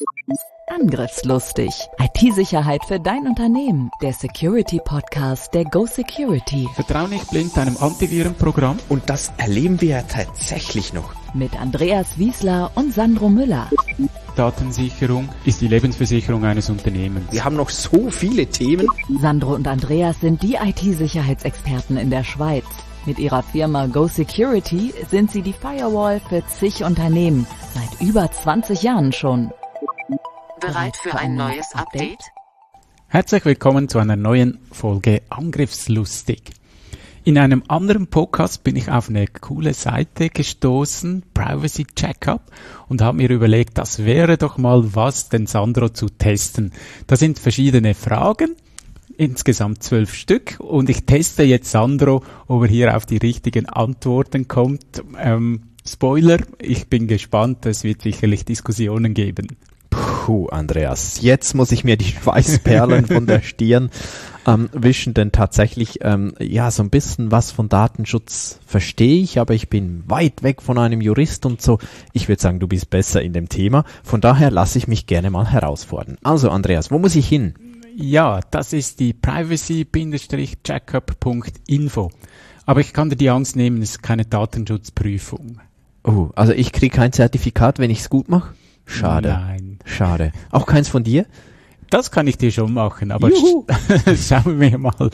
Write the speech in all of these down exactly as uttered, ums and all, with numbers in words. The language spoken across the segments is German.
Angriffslustig. I T-Sicherheit für dein Unternehmen. Der Security-Podcast der Go Security. Vertrau nicht blind deinem Antivirenprogramm. Und das erleben wir ja tatsächlich noch. Mit Andreas Wiesler und Sandro Müller. Datensicherung ist die Lebensversicherung eines Unternehmens. Wir haben noch so viele Themen. Sandro und Andreas sind die I T-Sicherheitsexperten in der Schweiz. Mit ihrer Firma Go Security sind sie die Firewall für zig Unternehmen. Seit über zwanzig Jahren schon. Bereit für ein neues Update? Herzlich willkommen zu einer neuen Folge Angriffslustig. In einem anderen Podcast bin ich auf eine coole Seite gestoßen, Privacy Checkup, und habe mir überlegt, das wäre doch mal was, den Sandro zu testen. Da sind verschiedene Fragen, insgesamt zwölf Stück, und ich teste jetzt Sandro, ob er hier auf die richtigen Antworten kommt. Ähm, Spoiler, ich bin gespannt, es wird sicherlich Diskussionen geben. Puh, Andreas, jetzt muss ich mir die Schweißperlen von der Stirn ähm, wischen, denn tatsächlich, ähm, ja, so ein bisschen was von Datenschutz verstehe ich, aber ich bin weit weg von einem Jurist und so. Ich würde sagen, du bist besser in dem Thema. Von daher lasse ich mich gerne mal herausfordern. Also, Andreas, wo muss ich hin? Ja, das ist die privacy checkup punkt info. Aber ich kann dir die Angst nehmen, es ist keine Datenschutzprüfung. Oh, also ich kriege kein Zertifikat, wenn ich es gut mache? Schade. Nein. Schade. Auch keins von dir? Das kann ich dir schon machen, aber Juhu. sch- schauen wir mal.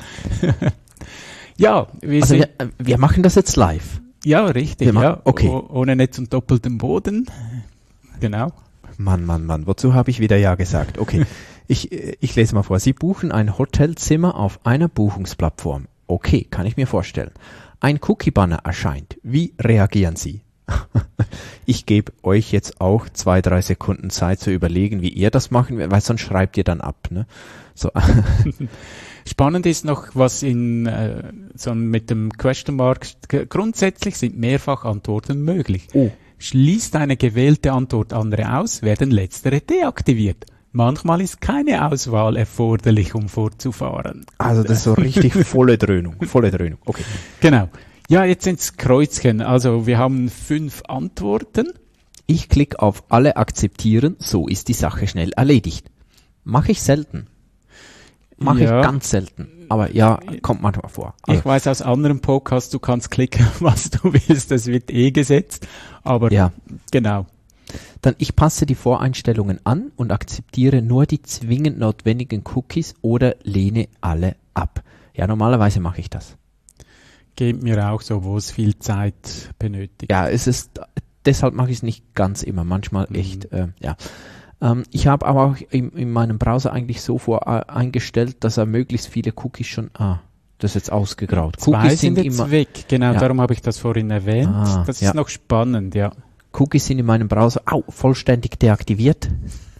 Ja, wir Also sind, wir, wir machen das jetzt live. ja, richtig, wir machen- ja, okay. o- ohne Netz und doppeltem Boden. Genau. Mann, Mann, Mann, wozu habe ich wieder Ja gesagt? Okay, ich, äh, ich lese mal vor. Sie buchen ein Hotelzimmer auf einer Buchungsplattform. Okay, kann ich mir vorstellen. Ein Cookie-Banner erscheint. Wie reagieren Sie? Ich gebe euch jetzt auch zwei, drei Sekunden Zeit zu überlegen, wie ihr das machen werdet, weil sonst schreibt ihr dann ab. Ne? So. Spannend ist noch, was in äh, so mit dem Question Mark, g- grundsätzlich sind Mehrfachantworten möglich. Oh. Schließt eine gewählte Antwort andere aus, werden letztere deaktiviert. Manchmal ist keine Auswahl erforderlich, um fortzufahren. Also das ist so richtig volle Dröhnung, volle Dröhnung. Okay. Genau. Ja, jetzt ins Kreuzchen. Also wir haben fünf Antworten. Ich klicke auf alle akzeptieren, so ist die Sache schnell erledigt. Mache ich selten. Mache Ja. ich ganz selten. Aber ja, kommt manchmal vor. Also, Ich weiß aus anderen Podcasts, du kannst klicken, was du willst, das wird eh gesetzt. Aber ja. genau. Dann ich passe die Voreinstellungen an und akzeptiere nur die zwingend notwendigen Cookies oder lehne alle ab. Ja, normalerweise mache ich das. Geht mir auch so, wo es viel Zeit benötigt. Ja, es ist, deshalb mache ich es nicht ganz immer, manchmal Mhm. echt, äh, ja. Ähm, ich habe aber auch in, in meinem Browser eigentlich so vor äh, eingestellt, dass er möglichst viele Cookies schon, ah, das ist jetzt ausgegraut. Zwei Cookies sind jetzt immer, weg, genau, Ja. darum habe ich das vorhin erwähnt. Ah, das ja. ist noch spannend, ja. Cookies sind in meinem Browser, au, vollständig deaktiviert.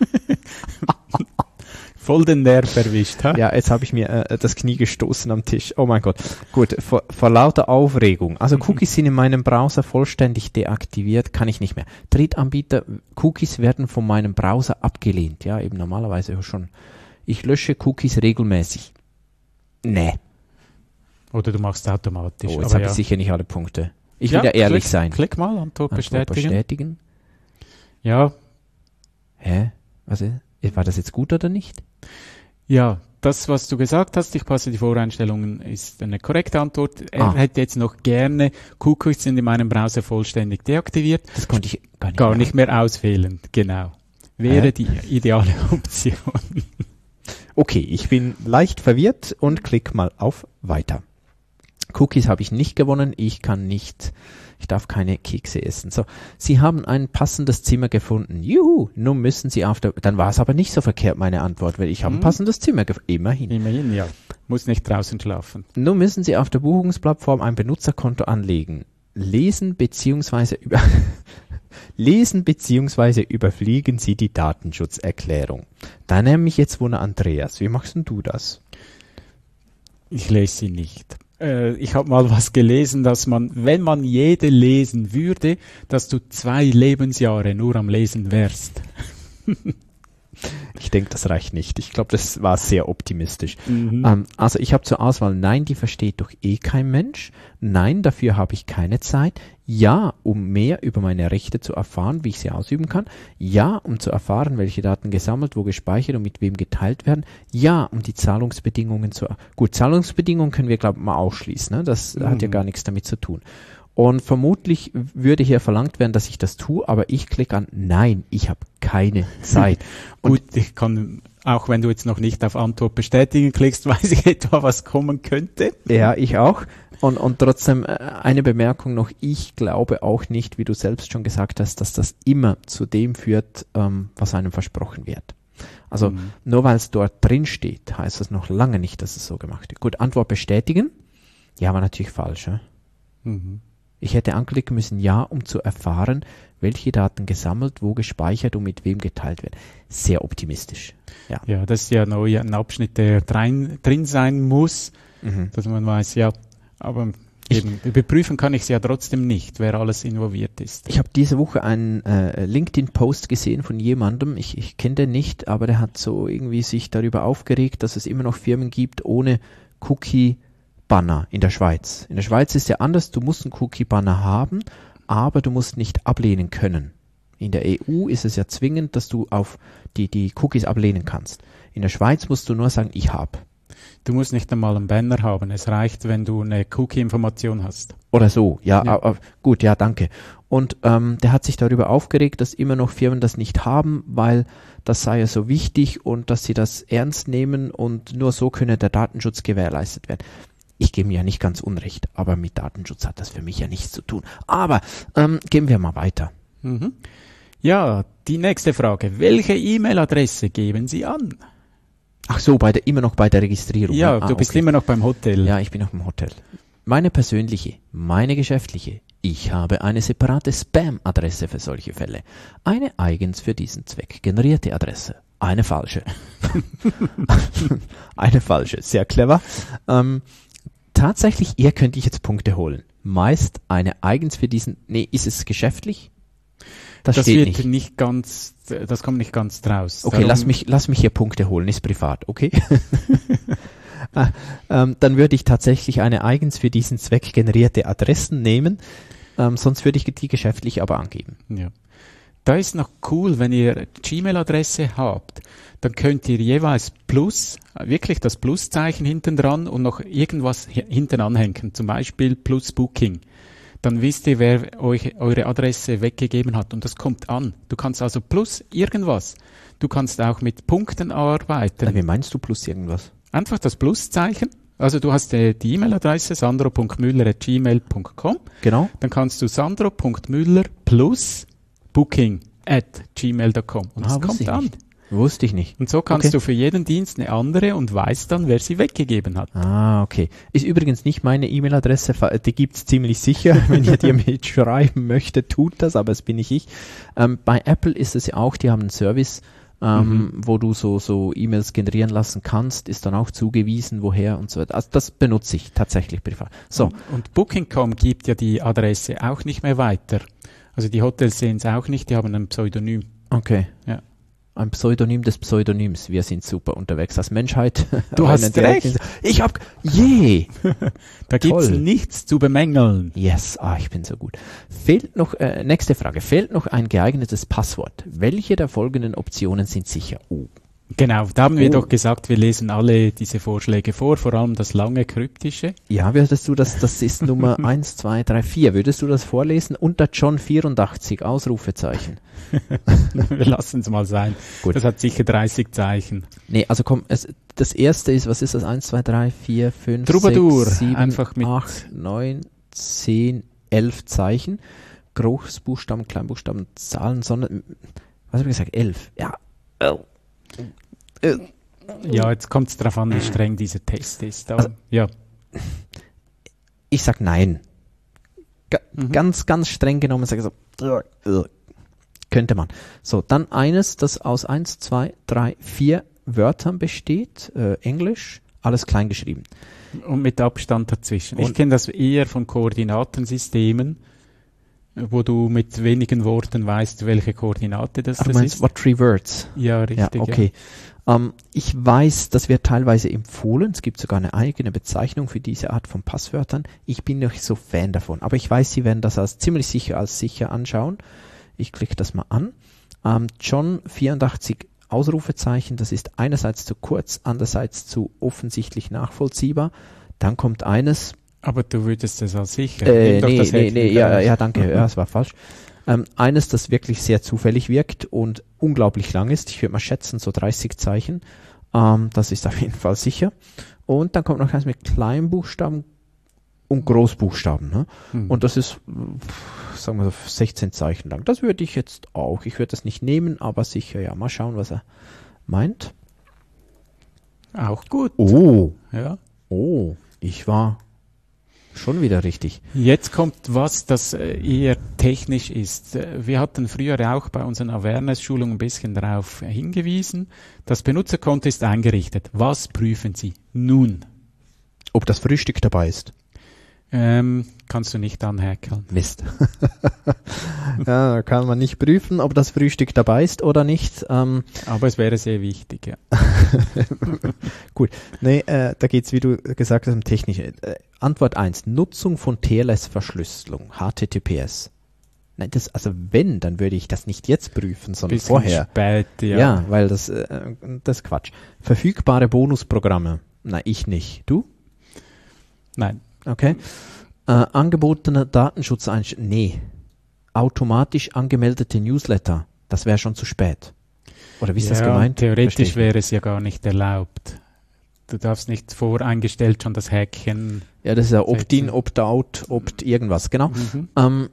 Voll den Nerv erwischt, ha? Ja, jetzt habe ich mir äh, das Knie gestoßen am Tisch. Oh mein Gott. Gut, vor, vor lauter Aufregung. Also Cookies sind in meinem Browser vollständig deaktiviert, kann ich nicht mehr. Drittanbieter, Cookies werden von meinem Browser abgelehnt. Ja, eben normalerweise schon. Ich lösche Cookies regelmäßig. Nee. Oder du machst es automatisch. Oh, jetzt aber habe ja. ich sicher nicht alle Punkte. Ich will ja ehrlich klick, sein. Klick mal, Antwort Antwort bestätigen. bestätigen. Ja, Hä? Was ist? War das jetzt gut oder nicht? ja, das, was du gesagt hast, ich passe die Voreinstellungen, ist eine korrekte Antwort. Er Ah. hätte jetzt noch gerne, Cookies sind in meinem Browser vollständig deaktiviert. Das konnte ich gar nicht Gar mehr. nicht mehr auswählen, genau. Wäre Hä? die ideale Option. Okay, ich bin leicht verwirrt und klick mal auf Weiter. Cookies habe ich nicht gewonnen, ich kann nicht, ich darf keine Kekse essen. So, Sie haben ein passendes Zimmer gefunden. Juhu, nun müssen Sie auf der, dann war es aber nicht so verkehrt, meine Antwort, weil ich habe ein Hm. passendes Zimmer gefunden, immerhin. Immerhin, ja. Muss nicht draußen schlafen. Nun müssen Sie auf der Buchungsplattform ein Benutzerkonto anlegen. Lesen beziehungsweise über Lesen beziehungsweise überfliegen Sie die Datenschutzerklärung. Da nehme ich jetzt Wunder, Andreas, wie machst denn du das? Ich lese sie nicht. Äh, ich habe mal was gelesen, dass man, wenn man jede lesen würde, dass du zwei Lebensjahre nur am Lesen wärst. Ich denke, das reicht nicht. Ich glaube, das war sehr optimistisch. Mhm. Ähm, also ich habe zur Auswahl, nein, die versteht doch eh kein Mensch. Nein, dafür habe ich keine Zeit. Ja, um mehr über meine Rechte zu erfahren, wie ich sie ausüben kann. Ja, um zu erfahren, welche Daten gesammelt, wo gespeichert und mit wem geteilt werden. Ja, um die Zahlungsbedingungen zu... Gut, Zahlungsbedingungen können wir, glaube ich, mal ausschließen. Ne? Das Mhm. hat ja gar nichts damit zu tun. Und vermutlich würde hier verlangt werden, dass ich das tue, aber ich klicke an Nein, ich habe keine Zeit. Gut, ich kann, auch wenn du jetzt noch nicht auf Antwort bestätigen klickst, weiß ich etwa, was kommen könnte. Ja, ich auch. Und, und trotzdem äh, eine Bemerkung noch, ich glaube auch nicht, wie du selbst schon gesagt hast, dass das immer zu dem führt, ähm, was einem versprochen wird. Also Mhm. nur weil es dort drin steht, heißt das noch lange nicht, dass es so gemacht wird. Gut, Antwort bestätigen. Ja, war natürlich falsch. Ja? Mhm. Ich hätte anklicken müssen, ja, um zu erfahren, welche Daten gesammelt, wo gespeichert und mit wem geteilt werden. Sehr optimistisch. Ja. Ja, das ist ja neu ein Abschnitt, der drin, drin sein muss, Mhm. dass man weiß, ja, aber Ich- eben, überprüfen kann ich es ja trotzdem nicht, wer alles involviert ist. Ich habe diese Woche einen äh, LinkedIn-Post gesehen von jemandem, ich, ich kenne den nicht, aber der hat so irgendwie sich darüber aufgeregt, dass es immer noch Firmen gibt ohne Cookie-Banner in der Schweiz. In der Schweiz ist ja anders, du musst einen Cookie-Banner haben, aber du musst nicht ablehnen können. In der E U ist es ja zwingend, dass du auf die, die Cookies ablehnen kannst. In der Schweiz musst du nur sagen, ich habe. Du musst nicht einmal einen Banner haben, es reicht, wenn du eine Cookie-Information hast. Oder so, ja, Ja. a- a- gut, ja, danke. Und ähm, der hat sich darüber aufgeregt, dass immer noch Firmen das nicht haben, weil das sei ja so wichtig und dass sie das ernst nehmen und nur so könne der Datenschutz gewährleistet werden. Ich gebe mir ja nicht ganz unrecht, aber mit Datenschutz hat das für mich ja nichts zu tun. Aber ähm, gehen wir mal weiter. Mhm. Ja, die nächste Frage. Welche E-Mail-Adresse geben Sie an? Ach so, bei der, immer noch bei der Registrierung. Ja, Ah, du bist okay. immer noch beim Hotel. Ja, ich bin noch im Hotel. Meine persönliche, meine geschäftliche. Ich habe eine separate Spam-Adresse für solche Fälle. Eine eigens für diesen Zweck generierte Adresse. Eine falsche. Eine falsche. Sehr clever. Ähm, tatsächlich, ihr könnte ich jetzt Punkte holen. Meist eine eigens für diesen... Nee, ist es geschäftlich? Das, das steht wird nicht. nicht ganz, das kommt nicht ganz draus. Okay, Darum- lass mich, lass mich hier Punkte holen, ist privat, okay? ah, ähm, dann würde ich tatsächlich eine eigens für diesen Zweck generierte Adressen nehmen, ähm, sonst würde ich die geschäftlich aber angeben. Ja. Da ist noch cool, wenn ihr Gmail-Adresse habt, dann könnt ihr jeweils Plus, wirklich das Pluszeichen hinten dran und noch irgendwas hi- hinten anhängen, zum Beispiel Plus Booking. Dann wisst ihr, wer euch eure Adresse weggegeben hat und das kommt an. Du kannst also Plus irgendwas. Du kannst auch mit Punkten arbeiten. Äh, Wie meinst du plus irgendwas? Einfach das Pluszeichen. Also du hast äh, die E-Mail-Adresse sandro punkt müller at gmail punkt com. Genau. Dann kannst du sandro punkt müller plus booking at gmail punkt com. Und das Ah, wusste kommt ich an. nicht. Wusste ich nicht. Und so kannst Okay. du für jeden Dienst eine andere und weißt dann, wer sie weggegeben hat. Ah, okay. Ist übrigens nicht meine E-Mail-Adresse, fa- die gibt's ziemlich sicher. Wenn ihr die mitschreiben möchtet, tut das, aber es bin nicht ich. Ähm, bei Apple ist es ja auch, die haben einen Service, ähm, Mhm. wo du so, so E-Mails generieren lassen kannst, ist dann auch zugewiesen, woher und so weiter. Also das benutze ich tatsächlich privat. So, Und, und booking punkt com gibt ja die Adresse auch nicht mehr weiter. Also die Hotels sehen es auch nicht, die haben ein Pseudonym. okay. Ja. Ein Pseudonym des Pseudonyms. Wir sind super unterwegs als Menschheit. Du Aber hast einen direkten- recht. Ich hab, je! Da gibt's Toll. nichts zu bemängeln. Yes, ah, ich bin so gut. Fehlt noch, äh, nächste Frage. Fehlt noch ein geeignetes Passwort? Welche der folgenden Optionen sind sicher? Oh. Genau, da haben wir Oh. doch gesagt, wir lesen alle diese Vorschläge vor, vor allem das lange kryptische. Ja, würdest du das, das ist Nummer eins, zwei, drei, vier. Würdest du das vorlesen? Unter John vierundachtzig, Ausrufezeichen. Wir lassen es mal sein. Gut. Das hat sicher dreißig Zeichen. Nee, also komm, es, das erste ist, was ist das? eins, zwei, drei, vier, fünf, Troubadour, sechs, sieben, einfach mit- acht, neun, zehn, elf Zeichen. Großbuchstaben, Kleinbuchstaben, Zahlen, sondern, was habe ich gesagt? elf. Ja. Oh. Äh, Ja, jetzt kommt es darauf an, wie streng dieser Test ist. Aber, Also- ja. Ich sag nein. Ga Mhm. Ganz, ganz streng genommen sage ich so, äh, könnte man. So, dann eines, das aus eins, zwei, drei, vier Wörtern besteht, äh, Englisch, alles klein geschrieben. Und mit Abstand dazwischen. Ich Und- kenne das eher von Koordinatensystemen. wo du mit wenigen Worten weißt, welche Koordinate das, Ach, du das meinst ist. What Reverts? Ja, richtig. Ja, okay. Ja. Ähm, ich weiß, das wird teilweise empfohlen. Es gibt sogar eine eigene Bezeichnung für diese Art von Passwörtern. Ich bin nicht so Fan davon. Aber ich weiß, Sie werden das als ziemlich sicher als sicher anschauen. Ich klicke das mal an. Ähm, John vierundachtzig Ausrufezeichen, das ist einerseits zu kurz, andererseits zu offensichtlich nachvollziehbar. Dann kommt eines. Aber du würdest das als sicher. Äh, Nimm doch nee, das nee, Häkchen nee, ja, raus. ja, danke, ja, es war falsch. Ähm, eines, das wirklich sehr zufällig wirkt und unglaublich lang ist. Ich würde mal schätzen, so dreißig Zeichen. Ähm, das ist auf jeden Fall sicher. Und dann kommt noch eins mit Kleinbuchstaben und Großbuchstaben. Ne? Hm. Und das ist, pff, sagen wir so, sechzehn Zeichen lang. Das würde ich jetzt auch. Ich würde das nicht nehmen, aber sicher, ja. Mal schauen, was er meint. Auch gut. Oh, Ja. oh, ich war schon wieder richtig. Jetzt kommt was, das äh, eher technisch ist. Äh, Wir hatten früher auch bei unseren Awareness-Schulungen ein bisschen darauf hingewiesen. Das Benutzerkonto ist eingerichtet. Was prüfen Sie nun? Ob das Frühstück dabei ist? Ähm, kannst du nicht anhäkeln. Mist. Ja, kann man nicht prüfen, ob das Frühstück dabei ist oder nicht. Ähm, Aber es wäre sehr wichtig, ja. gut. Nee, äh, da geht's, wie du gesagt hast, um technische. Äh, Antwort eins. Nutzung von T L S-Verschlüsselung, H T T P S. Nein, das, also wenn, dann würde ich das nicht jetzt prüfen, sondern Bisschen vorher. spät, ja. Ja, weil das, äh, das ist Quatsch. Verfügbare Bonusprogramme. Na, ich nicht. Du? Nein. Okay. Äh, angebotene Datenschutzeinstellungen. Nee. Automatisch angemeldete Newsletter. Das wäre schon zu spät. Oder wie ist ja, das gemeint? Verstehe Theoretisch ich wäre es ja gar nicht erlaubt. Du darfst nicht voreingestellt schon das Häkchen. nicht. Ja, das ist ja Opt-in, setzen. Opt-out, Opt irgendwas. Genau. Mhm. Ähm,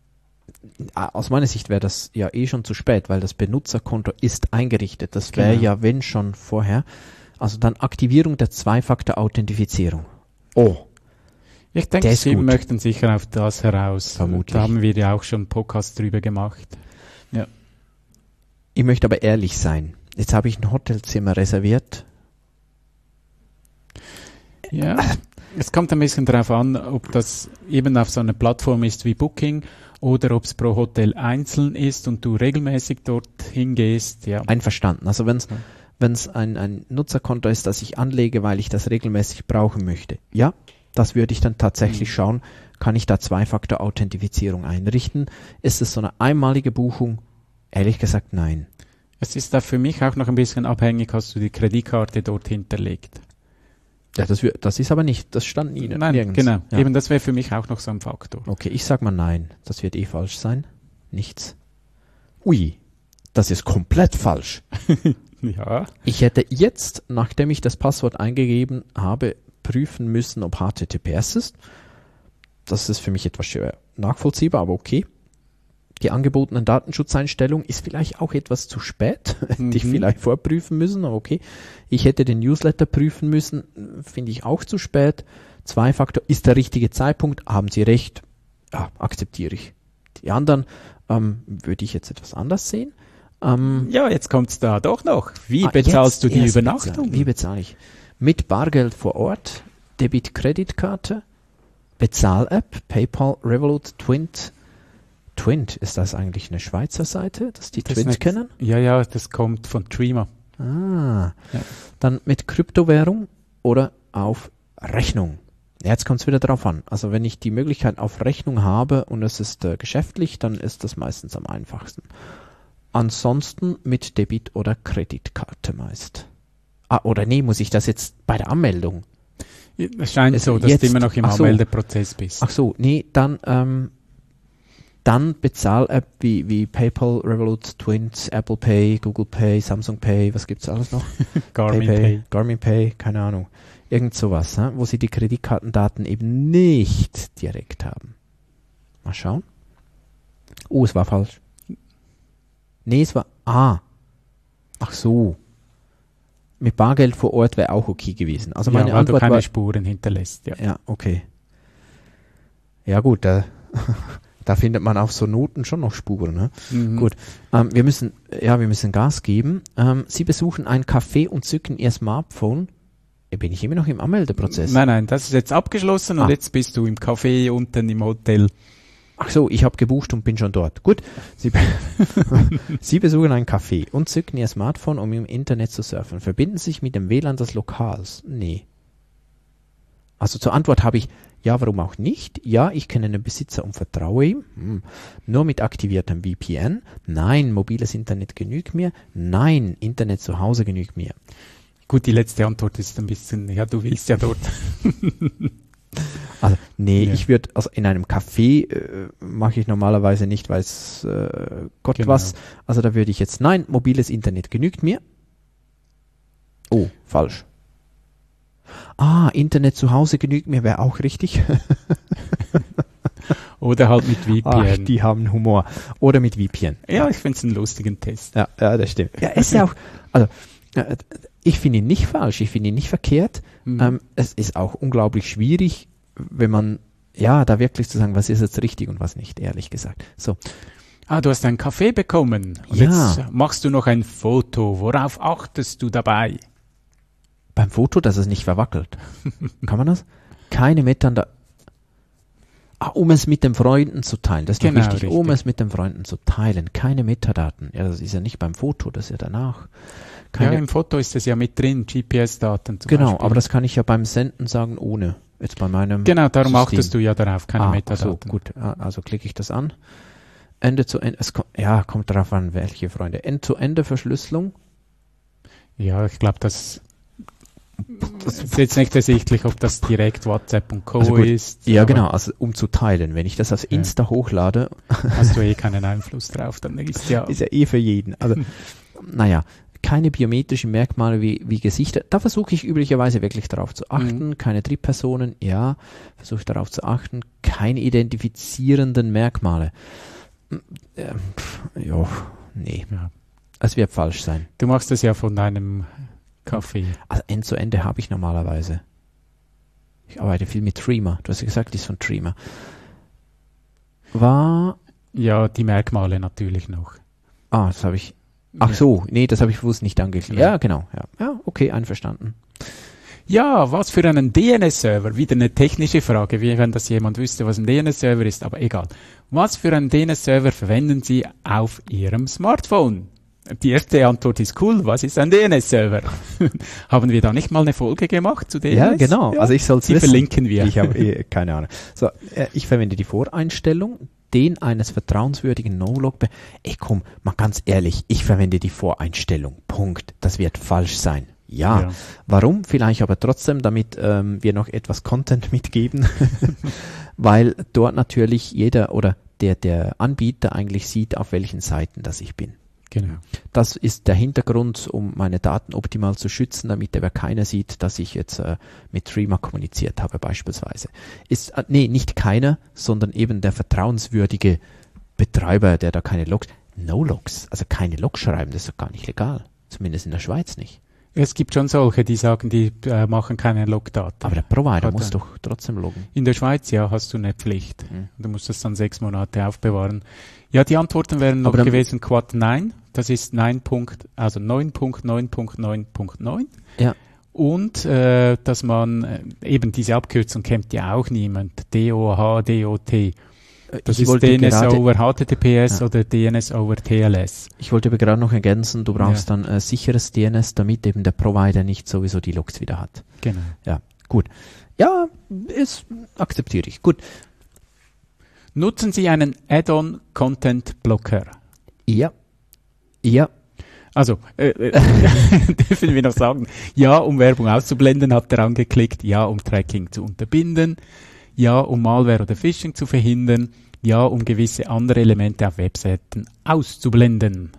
aus meiner Sicht wäre das ja eh schon zu spät, weil das Benutzerkonto ist eingerichtet. Das wäre Genau. ja, wenn schon, vorher. Also dann Aktivierung der Zwei-Faktor-Authentifizierung. Oh. Ich denke, Der ist Sie gut. möchten sicher auf das heraus. Vermutlich. Da haben wir ja auch schon einen Podcast drüber gemacht. Ich möchte aber ehrlich sein. Jetzt habe ich ein Hotelzimmer reserviert. Ja, es kommt ein bisschen darauf an, ob das eben auf so einer Plattform ist wie Booking oder ob es pro Hotel einzeln ist und du regelmäßig dort hingehst. Ja. Einverstanden. Also wenn es Ja. wenn es ein, ein Nutzerkonto ist, das ich anlege, weil ich das regelmäßig brauchen möchte, ja, das würde ich dann tatsächlich Mhm. schauen, kann ich da Zwei-Faktor-Authentifizierung einrichten? Ist es so eine einmalige Buchung? Ehrlich gesagt, nein. Es ist da für mich auch noch ein bisschen abhängig, hast du die Kreditkarte dort hinterlegt. Ja, das, wür- das ist aber nicht, das stand nie, Nein, nirgends. genau. Ja. Eben, das wäre für mich auch noch so ein Faktor. Okay, ich sag mal nein. Das wird eh falsch sein. Nichts. Ui, das ist komplett falsch. Ja. Ich hätte jetzt, nachdem ich das Passwort eingegeben habe, prüfen müssen, ob H T T P S ist. Das ist für mich etwas schwer nachvollziehbar, aber okay. Die angebotenen Datenschutzeinstellungen ist vielleicht auch etwas zu spät. Hätte ich Mhm. vielleicht vorprüfen müssen, aber okay. Ich hätte den Newsletter prüfen müssen, finde ich auch zu spät. Zwei-Faktor ist der richtige Zeitpunkt, haben Sie recht. Ja, akzeptiere ich. Die anderen ähm, würde ich jetzt etwas anders sehen. Ähm, Ja, jetzt kommt's da doch noch. Wie Ah, bezahlst jetzt du die erst Übernachtung? bezahlen. Wie bezahle ich? Mit Bargeld vor Ort, Debit-Kreditkarte, Bezahl-App, PayPal, Revolut, Twint. Twint, ist das eigentlich eine Schweizer Seite, dass die Das Twint nicht- kennen? Ja, ja, das kommt von Dreamer. Ah, Ja. dann mit Kryptowährung oder auf Rechnung. Ja, jetzt kommt es wieder drauf an. Also wenn ich die Möglichkeit auf Rechnung habe und es ist äh, geschäftlich, dann ist das meistens am einfachsten. Ansonsten mit Debit- oder Kreditkarte meist. Ah, oder nee, muss ich das jetzt bei der Anmeldung? Es scheint Es- so, dass jetzt- du immer noch im ach so. Anmeldeprozess bist. Ach so, nee, dann, ähm, dann Bezahl-App wie, wie PayPal, Revolut, Twint, Apple Pay, Google Pay, Samsung Pay, was gibt's alles noch? Garmin PayPay, Pay. Garmin Pay, keine Ahnung. Irgend sowas, ne? Wo sie die Kreditkartendaten eben nicht direkt haben. Mal schauen. Oh, es war falsch. Nee, es war, ah. Ach so. Mit Bargeld vor Ort wäre auch okay gewesen. Also meine ja, weil Antwort du keine war, Spuren hinterlässt. Ja. ja, okay. Ja gut, da, da findet man auf so Noten schon noch Spuren. Ne? Mhm. Gut, ähm, wir müssen, ja, wir müssen Gas geben. Ähm, Sie besuchen ein Café und zücken Ihr Smartphone. Äh, Bin ich immer noch im Anmeldeprozess? Nein, nein, das ist jetzt abgeschlossen Ah. und jetzt bist du im Café unten im Hotel. Ach so, ich habe gebucht und bin schon dort. Gut, Sie, be Sie besuchen ein Café und zücken Ihr Smartphone, um im Internet zu surfen. Verbinden sich mit dem W L A N des Lokals? Nee. Also zur Antwort habe ich, ja, warum auch nicht? Ja, ich kenne den Besitzer und vertraue ihm. Hm. Nur mit aktiviertem V P N? Nein, mobiles Internet genügt mir. Nein, Internet zu Hause genügt mir. Gut, die letzte Antwort ist ein bisschen, ja, du willst ja dort. Also, nee, Ja. ich würde, also in einem Café äh, mache ich normalerweise nicht, weiß äh, Gott Genau. was. Also da würde ich jetzt, nein, mobiles Internet genügt mir. Oh, falsch. Ah, Internet zu Hause genügt mir, wäre auch richtig. Oder halt mit V P Ach, N. die haben Humor. Oder mit V P N. Ja, ich finde es einen lustigen Test. Ja, ja, das stimmt. Ja, es ist ja auch, also äh, ich finde ihn nicht falsch, ich finde ihn nicht verkehrt. Mhm. Ähm, es ist auch unglaublich schwierig, wenn man, ja, da wirklich zu sagen, was ist jetzt richtig und was nicht, ehrlich gesagt. So, Ah, du hast einen Kaffee bekommen. Und Ja. jetzt machst du noch ein Foto. Worauf achtest du dabei? beim Foto, dass es nicht verwackelt. Kann man das? Keine Miteinander. Ah, um es mit den Freunden zu teilen, das ist Genau, noch wichtig. Um richtig. es mit den Freunden zu teilen, keine Metadaten. Ja, das ist ja nicht beim Foto, das ist ja danach. Keine, Ja, im Foto ist es ja mit drin, G P S-Daten zum genau, Beispiel. aber das kann ich ja beim Senden sagen, ohne. Jetzt bei meinem Genau, darum System. achtest du ja darauf, keine ah, Metadaten. So, gut, Ah, also klicke ich das an. Ende zu Ende, es kommt, ja, kommt darauf an, welche Freunde. End-zu-Ende-Verschlüsselung. Ja, ich glaube, das, das ist jetzt nicht ersichtlich, ob das direkt WhatsApp und Co. Also gut, ist. Ja, aber genau, also um zu teilen. Wenn ich das auf Ja. Insta hochlade, Hast du eh keinen Einfluss drauf, dann ist ja... ist ja eh für jeden. Also, naja, keine biometrischen Merkmale wie, wie Gesichter. Da versuche ich üblicherweise wirklich darauf zu achten. Mhm. Keine Drittpersonen, ja, versuche ich darauf zu achten. Keine identifizierenden Merkmale. Ähm, pff, ja, nee, Ja. es wird falsch sein. Du machst das ja von deinem Kaffee. Also End zu Ende habe ich normalerweise. Ich arbeite viel mit Threema. Du hast ja gesagt, die ist von Threema. War, Ja, die Merkmale natürlich noch. ah, das habe ich, ach so, nee, das habe ich bewusst nicht angeklickt. Ja. Ja, genau, ja. Ja, okay, einverstanden. Ja, was für einen D N S-Server? Wieder eine technische Frage, wie wenn das jemand wüsste, was ein D N S-Server ist, aber egal. Was für einen D N S-Server verwenden Sie auf Ihrem Smartphone? Die erste Antwort ist cool. Was ist ein D N S-Server? Haben wir da nicht mal eine Folge gemacht zu D N S? Ja, genau. Also ich soll es Die wissen. verlinken wir. Ich habe eh, keine Ahnung. So, äh, ich verwende die Voreinstellung, den eines vertrauenswürdigen No-Log. Ey, komm, mal ganz ehrlich, ich verwende die Voreinstellung. Punkt. Das wird falsch sein. Ja. Ja. Warum? Vielleicht aber trotzdem, damit ähm, wir noch etwas Content mitgeben, weil dort natürlich jeder oder der, der Anbieter eigentlich sieht, auf welchen Seiten das ich bin. Genau. Das ist der Hintergrund, um meine Daten optimal zu schützen, damit aber keiner sieht, dass ich jetzt äh, mit Threema kommuniziert habe beispielsweise. Ist, äh, nee, nicht keiner, sondern eben der vertrauenswürdige Betreiber, der da keine Logs, No-Logs, also keine Logs schreiben, das ist doch gar nicht legal. Zumindest in der Schweiz nicht. Es gibt schon solche, die sagen, die äh, machen keine Logdaten. Aber der Provider Hat muss er. doch trotzdem loggen. In der Schweiz, ja, hast du eine Pflicht. Mhm. Du musst das dann sechs Monate aufbewahren. Ja, die Antworten wären noch Aber dann- gewesen Quad neun. Das ist neun. Also neun Punkt neun Punkt neun Punkt neun. Ja. Und äh, dass man äh, eben diese Abkürzung kennt ja auch niemand. D O H, D O T. Das ich ist wollte D N S gerade- over H T T P S Ja. oder D N S over T L S. Ich wollte aber gerade noch ergänzen, du brauchst Ja. dann äh, sicheres D N S, damit eben der Provider nicht sowieso die Logs wieder hat. Genau. Ja, gut. Ja, ist, akzeptiere ich. Gut. Nutzen Sie einen Add-on Content Blocker. Ja. Ja. Also, äh, äh, dürfen wir noch sagen, ja, um Werbung auszublenden, hat er angeklickt, ja, um Tracking zu unterbinden, ja, um Malware oder Phishing zu verhindern, ja, um gewisse andere Elemente auf Webseiten auszublenden.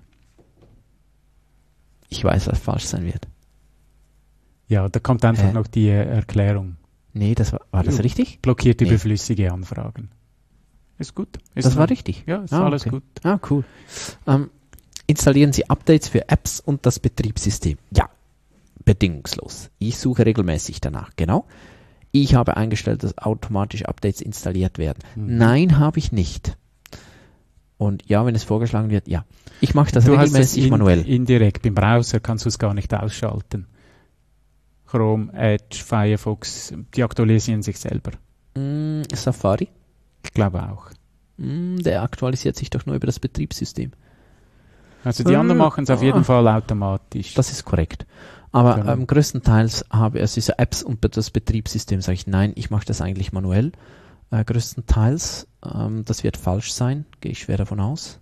Ich weiß, was falsch sein wird. Ja, da kommt einfach Hä? noch die äh, Erklärung. Nee, das war, war das Ja. richtig? Blockiert Nee. überflüssige Anfragen. Ist gut. Ist Das war noch- richtig. Ja, ist Ah, alles okay. gut. Ah, cool. Ähm, installieren Sie Updates für Apps und das Betriebssystem. Ja, bedingungslos. Ich suche regelmäßig danach. Genau. Ich habe eingestellt, dass automatisch Updates installiert werden. Mhm. Nein, habe ich nicht. Und ja, wenn es vorgeschlagen wird, ja. Ich mache das Du hast es regelmäßig in, manuell. indirekt. Im Browser kannst du es gar nicht ausschalten. Chrome, Edge, Firefox, die aktualisieren sich selber. Mm, Safari? Ich glaube auch. Hm, der aktualisiert sich doch nur über das Betriebssystem. Also die anderen Äh, machen es auf jeden ah. Fall automatisch. Das ist korrekt. Aber Genau. ähm, größtenteils habe es diese Apps und das Betriebssystem, sage ich, nein, ich mache das eigentlich manuell. Äh, größtenteils, ähm, das wird falsch sein, gehe ich schwer davon aus.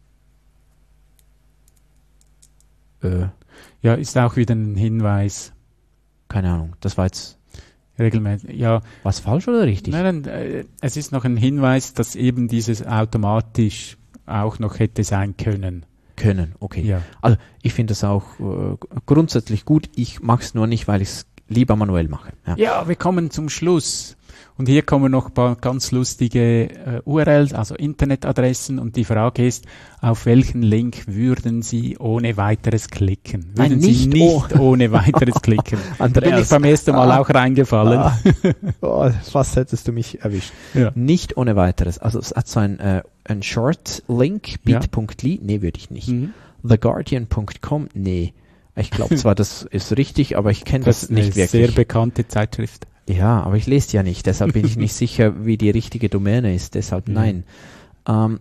Äh, Ja, ist auch wieder ein Hinweis. keine Ahnung, das war jetzt Regelmäßig. Ja, was falsch oder richtig? nein, nein, äh, es ist noch ein Hinweis, dass eben dieses automatisch auch noch hätte sein können. Können, okay. Ja. Also ich finde es auch äh, grundsätzlich gut, ich mache es nur nicht, weil ich es lieber manuell mache. Ja. Ja, wir kommen zum Schluss. Und hier kommen noch ein paar ganz lustige äh, U R Ls, also Internetadressen. Und die Frage ist, auf welchen Link würden Sie ohne weiteres klicken? Würden Nein, Sie nicht nicht oh- ohne weiteres klicken? Da bin ich Andreas. beim ersten Mal Ah. auch reingefallen. Ah. Oh, fast hättest du mich erwischt. Ja. Nicht ohne weiteres. Also es hat so ein, äh, ein Short-Link, Ja. bit.ly, nee, würde ich nicht. Mhm. the guardian punkt com, nee. Ich glaube zwar, das ist richtig, aber ich kenne das, Das ist eine nicht sehr wirklich. bekannte Zeitschrift. Ja, aber ich lese die ja nicht, deshalb bin ich nicht sicher, wie die richtige Domäne ist, deshalb Mhm. nein. Ähm,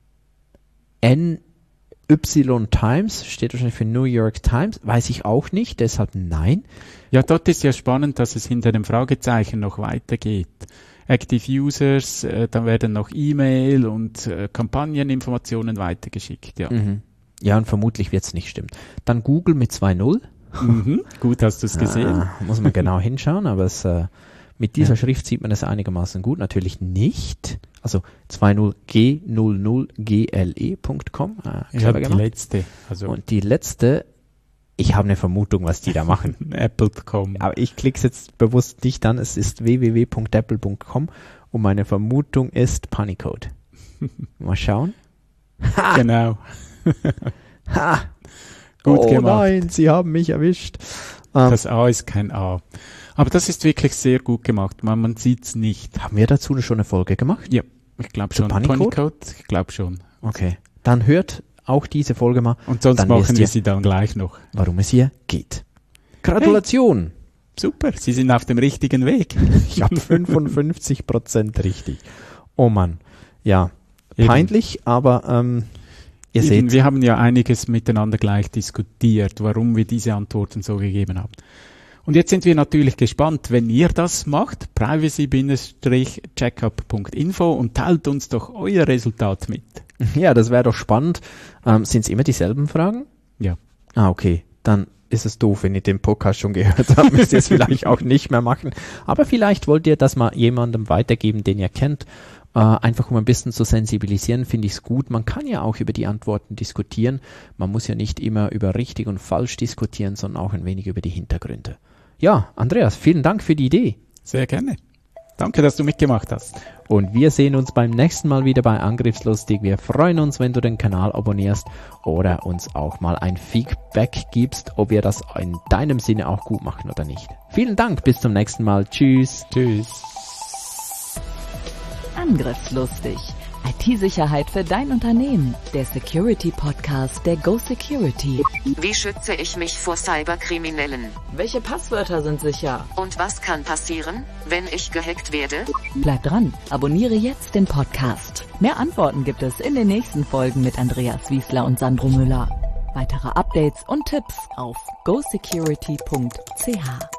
N Y Times steht wahrscheinlich für New York Times, weiß ich auch nicht, deshalb nein. Ja, dort ist ja spannend, dass es hinter dem Fragezeichen noch weitergeht. Active Users, äh, dann werden noch E-Mail und äh, Kampagneninformationen weitergeschickt. Ja, Mhm. Ja, und vermutlich wird es nicht stimmen. Dann Google mit zwei null. mhm. Gut, hast du es gesehen. Ah, muss man genau hinschauen, aber es, äh, mit dieser Ja. Schrift sieht man es einigermaßen gut. Natürlich nicht. Also zwei null G null null G L E punkt com. Ah, Ja, clever die gemacht. letzte, also Und die letzte, ich habe eine Vermutung, was die da machen. Apple Punkt com. Aber ich klicke es jetzt bewusst nicht an. Es ist w w w punkt apple punkt com und meine Vermutung ist Punycode. Mal schauen. Ha! Genau. Ha! Gut oh gemacht. nein, sie haben mich erwischt. Ähm, Das A ist kein A. Aber das ist wirklich sehr gut gemacht. Man, man sieht es nicht. haben wir dazu schon eine Folge gemacht? Ja, ich glaube Zu schon. Punycode? Punycode? Ich glaube schon. Okay. Dann hört auch diese Folge mal, Und sonst Dann machen wisst wir ihr- sie dann gleich noch. warum es hier geht. Gratulation! Super, Sie sind auf dem richtigen Weg. Ich habe fünfundfünfzig Prozent richtig. Oh Mann. Ja, Eben. peinlich, aber ähm, ihr Eben, seht, wir haben ja einiges miteinander gleich diskutiert, warum wir diese Antworten so gegeben haben. Und jetzt sind wir natürlich gespannt, wenn ihr das macht, privacy Bindestrich checkup Punkt info und teilt uns doch euer Resultat mit. ja, das wäre doch spannend. Ähm, Sind es immer dieselben Fragen? Ja. Ah, okay. Dann ist es doof, wenn ihr den Podcast schon gehört habt, müsst ihr es vielleicht auch nicht mehr machen. Aber vielleicht wollt ihr das mal jemandem weitergeben, den ihr kennt. Äh, einfach um ein bisschen zu sensibilisieren, finde ich es gut. Man kann ja auch über die Antworten diskutieren. Man muss ja nicht immer über richtig und falsch diskutieren, sondern auch ein wenig über die Hintergründe. Ja, Andreas, vielen Dank für die Idee. Sehr gerne. Danke, dass du mitgemacht hast. Und wir sehen uns beim nächsten Mal wieder bei Angriffslustig. Wir freuen uns, wenn du den Kanal abonnierst oder uns auch mal ein Feedback gibst, ob wir das in deinem Sinne auch gut machen oder nicht. Vielen Dank, bis zum nächsten Mal. Tschüss. Tschüss. Angriffslustig. I T-Sicherheit für dein Unternehmen. Der Security-Podcast der Go Security. Wie schütze ich mich vor Cyberkriminellen? Welche Passwörter sind sicher? Und was kann passieren, wenn ich gehackt werde? Bleib dran, abonniere jetzt den Podcast. Mehr Antworten gibt es in den nächsten Folgen mit Andreas Wiesler und Sandro Müller. Weitere Updates und Tipps auf go security punkt c h.